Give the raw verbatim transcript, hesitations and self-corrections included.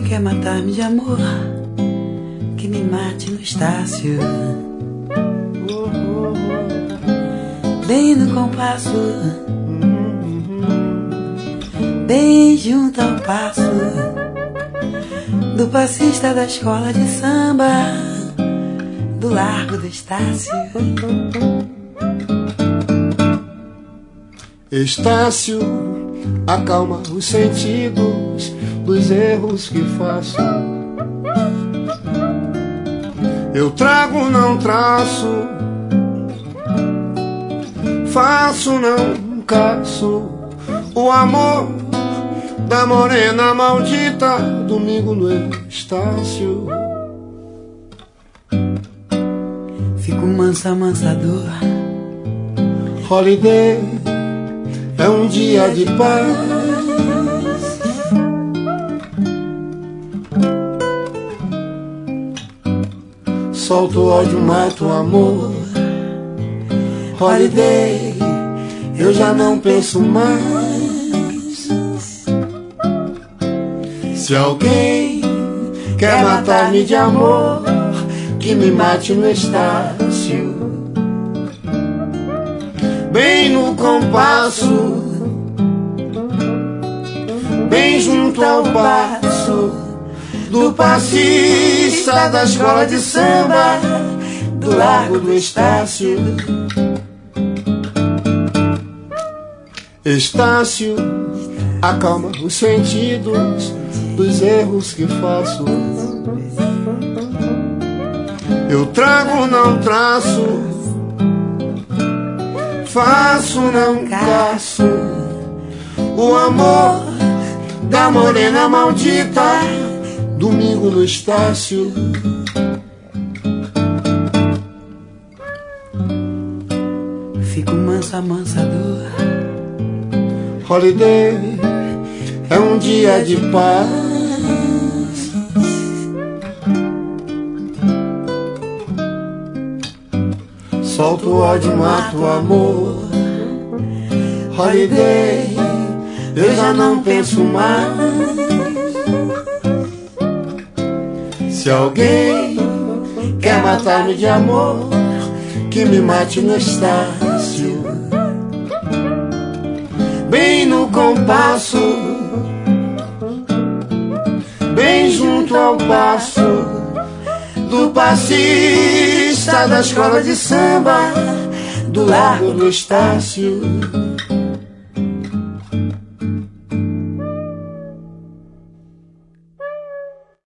quer matar-me de amor, que me mate no Estácio. Bem no compasso, bem junto ao passo do passista da escola de samba do Largo do Estácio. Estácio, acalma os sentidos dos erros que faço. Eu trago, não traço, faço, não caço o amor da morena maldita, domingo no Estácio. Fico mansa, amansador. Holiday é um dia de paz. Solto o ódio, mato o amor. Holiday, eu já não penso mais. Se alguém quer matar-me de amor, que me mate no Estácio. Bem no compasso, bem junto ao passo do passista da escola de samba do Largo do Estácio. Estácio, acalma os sentidos dos erros que faço. Eu trago, não traço, faço, não caço o amor da morena maldita, domingo no Estácio. Fico mansa, amansador. Holiday é um dia de paz. Solto o ódio, mato o amor. Holiday, eu já não penso mais. Se alguém quer matar-me de amor, que me mate no Estácio. Bem no compasso, bem junto ao passo do passista da escola de samba do Largo do Estácio.